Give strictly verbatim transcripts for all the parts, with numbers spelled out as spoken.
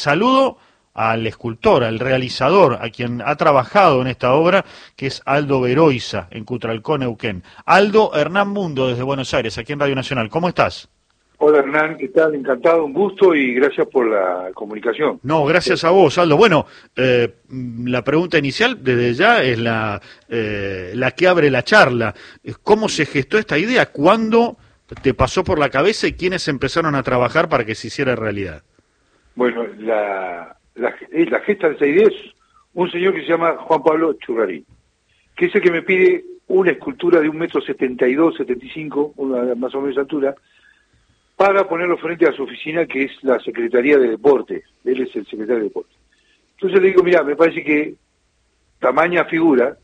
saludo al escultor, al realizador, a quien ha trabajado en esta obra, que es Aldo Beroiza, en Cutralcó, Neuquén. Aldo, Hernán Mundo, desde Buenos Aires, aquí en Radio Nacional. ¿Cómo estás? Hola Hernán, ¿qué tal? Encantado, un gusto y gracias por la comunicación. No, gracias a vos, Aldo. Bueno, eh, la pregunta inicial desde ya es la, eh, la que abre la charla. ¿Cómo se gestó esta idea? ¿Cuándo te pasó por la cabeza y quiénes empezaron a trabajar para que se hiciera realidad? Bueno, la, la, la gesta de esta idea es un señor que se llama Juan Pablo Churrarín, que es el que me pide una escultura de un metro setenta y dos, setenta y cinco, una más o menos de altura, para ponerlo frente a su oficina, que es la Secretaría de Deportes. Él es el secretario de Deportes. Entonces le digo, mira, me parece que tamaña figura,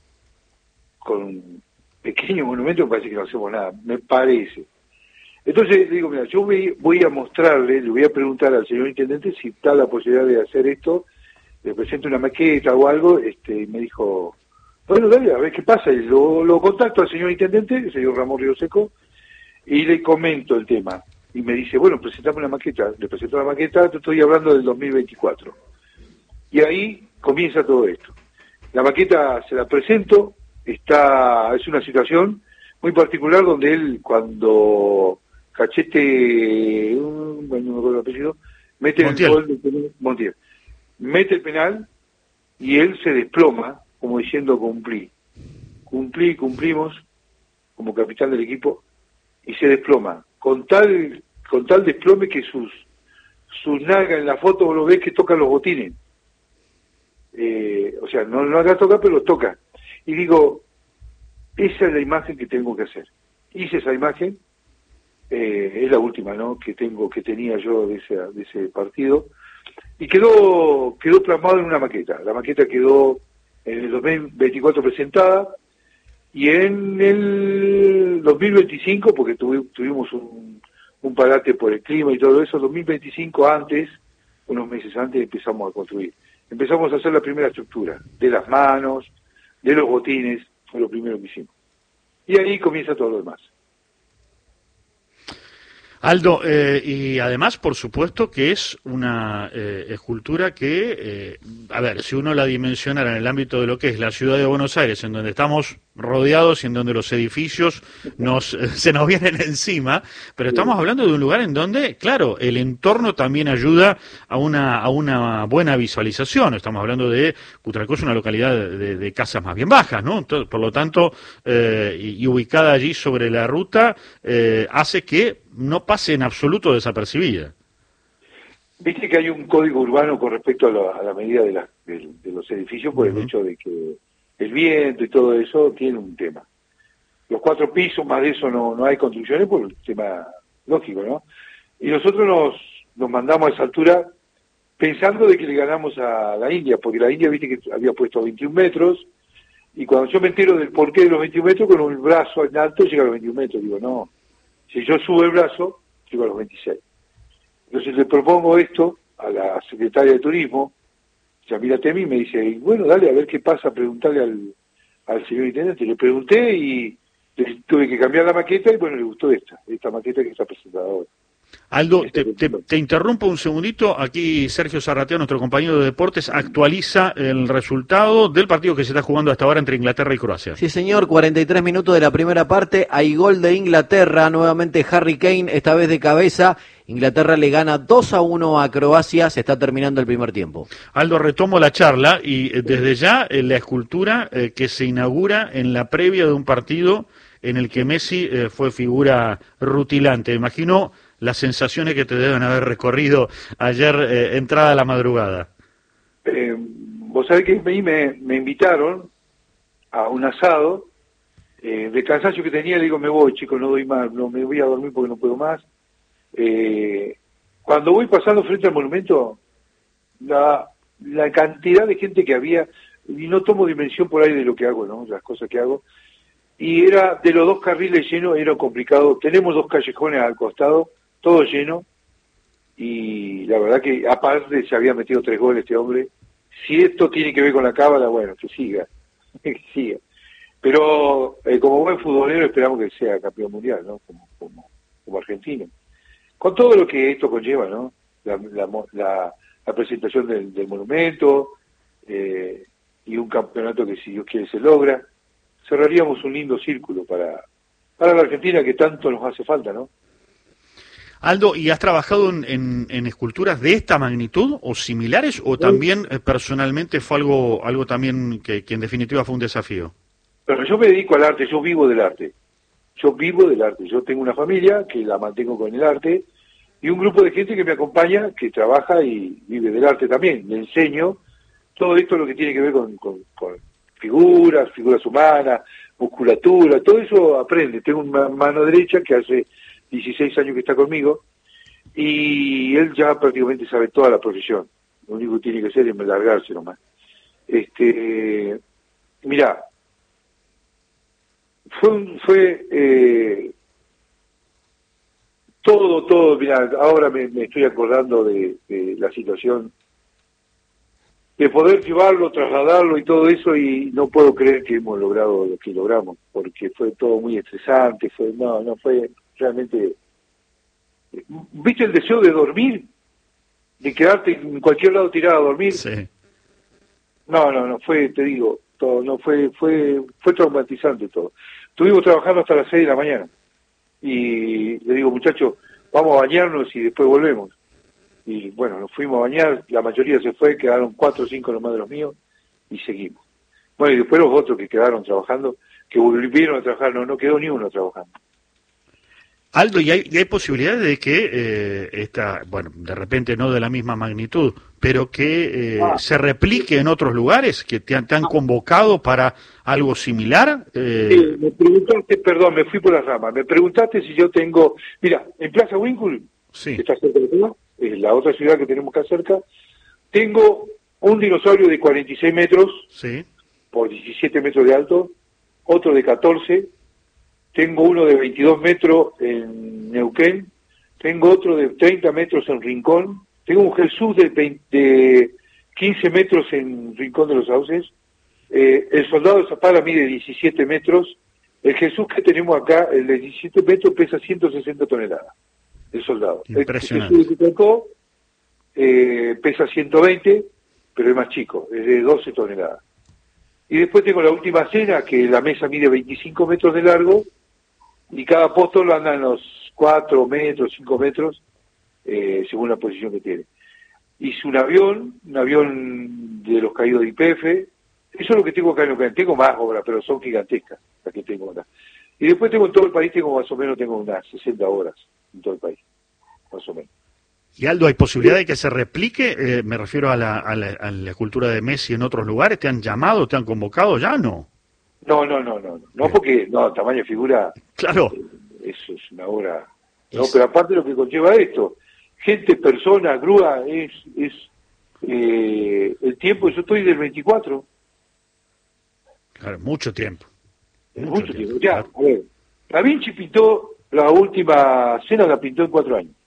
con pequeño monumento, me parece que no hacemos nada, me parece. Entonces le digo, mira, yo voy, voy a mostrarle, le voy a preguntar al señor intendente si está la posibilidad de hacer esto, le presento una maqueta o algo, este, y me dijo, bueno, dale, a ver qué pasa. Y lo, lo contacto al señor intendente, el señor Ramón Río Seco, y le comento el tema. Y me dice, bueno, presentame una maqueta. Le presento la maqueta, te estoy hablando del dos mil veinticuatro. Y ahí comienza todo esto. La maqueta se la presento, está es una situación muy particular donde él, cuando Cachete, um, bueno, no me acuerdo el apellido, mete Montiel. el gol de penal, Montiel, mete el penal y él se desploma, como diciendo cumplí. Cumplí, cumplimos, como capitán del equipo, y se desploma. Con tal con tal desplome que sus sus nalgas en la foto vos lo ves que tocan los botines. Eh, o sea, no, no haga tocar, pero los toca. Y digo, esa es la imagen que tengo que hacer. Hice esa imagen, eh, es la última, ¿no?, que tengo, que tenía yo de ese, de ese partido, y quedó quedó plasmado en una maqueta. La maqueta quedó en el dos mil veinticuatro presentada, y en el dos mil veinticinco, porque tuvi, tuvimos un, un parate por el clima y todo eso, dos mil veinticinco antes, unos meses antes, empezamos a construir. Empezamos a hacer la primera estructura, de las manos, de los botines, fue lo primero que hicimos. Y ahí comienza todo lo demás. Aldo, eh, y además, por supuesto, que es una eh, escultura que, eh, a ver, si uno la dimensionara en el ámbito de lo que es la ciudad de Buenos Aires, en donde estamos rodeados y en donde los edificios nos eh, se nos vienen encima, pero estamos hablando de un lugar en donde, claro, el entorno también ayuda a una a una buena visualización. Estamos hablando de Cutralcó, es una localidad de, de, de casas más bien bajas, ¿no? Entonces, por lo tanto, eh, y, y ubicada allí sobre la ruta, eh, hace que no pase en absoluto desapercibida. Viste que hay un código urbano con respecto a, lo, a la medida de, la, de, de los edificios, por uh-huh. el hecho de que el viento y todo eso tiene un tema. Los cuatro pisos, más de eso no, no hay construcciones por el tema lógico, ¿no? Y nosotros nos, nos mandamos a esa altura pensando de que le ganamos a la India, porque la India, viste que había puesto veintiún metros, y cuando yo me entero del porqué de los veintiún metros, con el brazo en alto llega a los veintiún metros, digo, no, si yo subo el brazo, llego a los veintiséis. Entonces le propongo esto a la secretaria de Turismo, Yamila Temi, y me dice, bueno, dale, a ver qué pasa, preguntarle al, al señor intendente. Le pregunté y le tuve que cambiar la maqueta y bueno, le gustó esta, esta maqueta que está presentada ahora. Aldo, te, te, te interrumpo un segundito. Aquí Sergio Zarratea, nuestro compañero de deportes, actualiza el resultado del partido que se está jugando hasta ahora entre Inglaterra y Croacia. Sí, señor, cuarenta y tres minutos de la primera parte. Hay gol de Inglaterra, nuevamente Harry Kane, esta vez de cabeza. Inglaterra le gana dos a uno a Croacia, se está terminando el primer tiempo. Aldo, retomo la charla y desde ya eh, la escultura eh, que se inaugura en la previa de un partido en el que Messi eh, fue figura rutilante. Imagino las sensaciones que te deben haber recorrido ayer, eh, entrada a la madrugada. Eh, vos sabés que me, me, me invitaron a un asado, eh, de cansancio que tenía, le digo, me voy, chicos, no doy más, no, me voy a dormir porque no puedo más. Eh, cuando voy pasando frente al monumento, la, la cantidad de gente que había, y no tomo dimensión por ahí de lo que hago, ¿no?, las cosas que hago, y era de los dos carriles llenos, era complicado. Tenemos dos callejones al costado, todo lleno, y la verdad que aparte se había metido tres goles este hombre. Si esto tiene que ver con la cábala, bueno, que siga, que siga. Pero eh, como buen futbolero esperamos que sea campeón mundial, ¿no?, como, como, como argentino. Con todo lo que esto conlleva, ¿no?, la, la, la, la presentación del, del monumento, eh, y un campeonato que si Dios quiere se logra, cerraríamos un lindo círculo para, para la Argentina que tanto nos hace falta, ¿no? Aldo, ¿y has trabajado en, en, en esculturas de esta magnitud o similares o también eh, personalmente fue algo algo también que, que en definitiva fue un desafío? Pero yo me dedico al arte, yo vivo del arte. Yo vivo del arte. Yo tengo una familia que la mantengo con el arte y un grupo de gente que me acompaña, que trabaja y vive del arte también. Le enseño todo esto lo que tiene que ver con, con, con figuras, figuras humanas, musculatura, todo eso aprende. Tengo una mano derecha que hace dieciséis años que está conmigo y él ya prácticamente sabe toda la profesión. Lo único que tiene que hacer es largarse nomás. Este, mirá, fue, un, fue eh, todo, todo, mirá, ahora me, me estoy acordando de, de la situación de poder llevarlo, trasladarlo y todo eso, y no puedo creer que hemos logrado lo que logramos, porque fue todo muy estresante, fue, no, no fue realmente, ¿viste el deseo de dormir? De quedarte en cualquier lado tirado a dormir. Sí. No, no, no, fue, te digo, todo, no fue, fue, fue traumatizante todo. Estuvimos trabajando hasta las seis de la mañana, y le digo, muchachos, vamos a bañarnos y después volvemos. Y bueno, nos fuimos a bañar, la mayoría se fue, quedaron cuatro o cinco nomás de los míos, y seguimos. Bueno, y después los otros que quedaron trabajando, que volvieron a trabajar, no, no quedó ni uno trabajando. Aldo, ¿y hay, y hay posibilidades de que eh, esta, bueno, de repente no de la misma magnitud, pero que eh, ah. se replique en otros lugares, que te han, te han convocado para algo similar? Eh... Sí, me preguntaste, perdón, me fui por las ramas, me preguntaste si yo tengo, mira, en Plaza Winkle, sí, que está cerca de la, es la otra ciudad que tenemos acá cerca, tengo un dinosaurio de cuarenta y seis metros, sí, por diecisiete metros de alto, otro de catorce, tengo uno de veintidós metros en Neuquén, tengo otro de treinta metros en Rincón, tengo un Jesús de, veinte, de quince metros en Rincón de los Sauces, eh, el soldado de Zapala mide diecisiete metros, el Jesús que tenemos acá, el de diecisiete metros, pesa ciento sesenta toneladas, el soldado. Impresionante. El Jesús que tocó eh, pesa ciento veinte, pero es más chico, es de doce toneladas. Y después tengo la última cena, que la mesa mide veinticinco metros de largo, y cada apóstol anda en los cuatro metros, cinco metros, eh, según la posición que tiene. Hice un avión, un avión de los caídos de I P F, eso es lo que tengo acá en Neuquén. Tengo más obras, pero son gigantescas las que tengo acá. Y después tengo en todo el país, tengo más o menos, tengo unas sesenta obras en todo el país, más o menos. Y Aldo, ¿hay posibilidad de que se replique? Eh, me refiero a la, a, la, a la escultura de Messi en otros lugares. ¿Te han llamado, te han convocado? ¿Ya no? No, no, no, no, no, porque, no, tamaño de figura, claro, eh, eso es una obra, no, pero aparte lo que conlleva esto, gente, persona, grúa, es, es, eh, el tiempo, yo estoy del veinticuatro. Claro, mucho tiempo. Mucho, mucho tiempo, tiempo. Ya, claro. A ver, Da Vinci pintó, la última cena la pintó en cuatro años.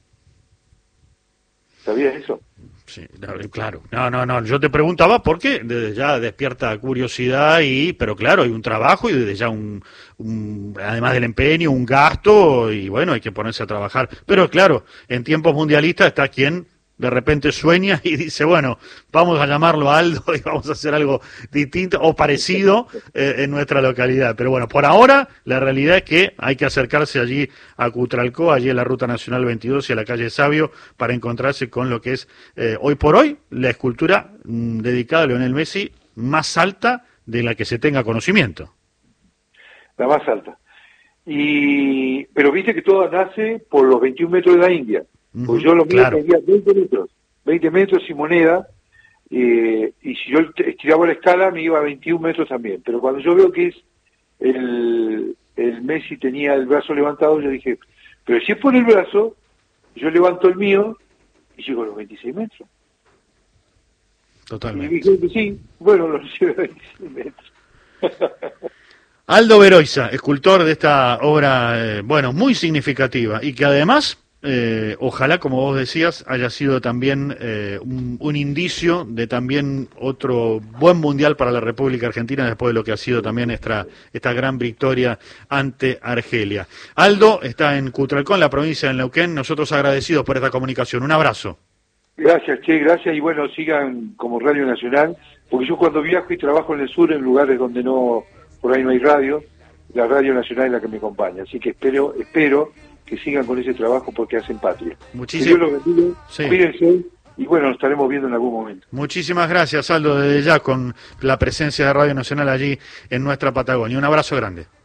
¿Sabías eso? Sí, claro. No, no, no. Yo te preguntaba porque desde ya despierta curiosidad y, pero claro, hay un trabajo y desde ya un, un, además del empeño, un gasto y bueno, hay que ponerse a trabajar. Pero claro, en tiempos mundialistas está quien de repente sueña y dice, bueno, vamos a llamarlo a Aldo y vamos a hacer algo distinto o parecido eh, en nuestra localidad. Pero bueno, por ahora la realidad es que hay que acercarse allí a Cutralcó, allí en la Ruta Nacional veintidós y a la calle Sabio para encontrarse con lo que es eh, hoy por hoy la escultura mmm, dedicada a Lionel Messi más alta de la que se tenga conocimiento. La más alta. Y pero viste que todo nace por los veintiún metros de la India. Pues yo lo mío claro. Tenía veinte metros, veinte metros y moneda, eh, y si yo estiraba la escala me iba a veintiún metros también. Pero cuando yo veo que es el, el Messi tenía el brazo levantado, yo dije, pero si es por el brazo, yo levanto el mío y llego a los veintiséis metros. Totalmente. Y dije que sí, bueno, los llevo a veintiséis metros. Aldo Beroiza, escultor de esta obra, eh, bueno, muy significativa y que además... Eh, ojalá, como vos decías, haya sido también eh, un, un indicio de también otro buen mundial para la República Argentina después de lo que ha sido también esta, esta gran victoria ante Argelia. Aldo está en Cutralcó, en la provincia de Neuquén. Nosotros agradecidos por esta comunicación. Un abrazo. Gracias, Che, gracias, y bueno, sigan como Radio Nacional, porque yo cuando viajo y trabajo en el sur, en lugares donde no, por ahí no hay radio, la Radio Nacional es la que me acompaña, así que espero, espero que sigan con ese trabajo porque hacen patria. Muchísimas, que Dios los bendiga, sí. Cuídense, y bueno, nos estaremos viendo en algún momento. Muchísimas gracias, Aldo, desde ya con la presencia de Radio Nacional allí en nuestra Patagonia. Un abrazo grande.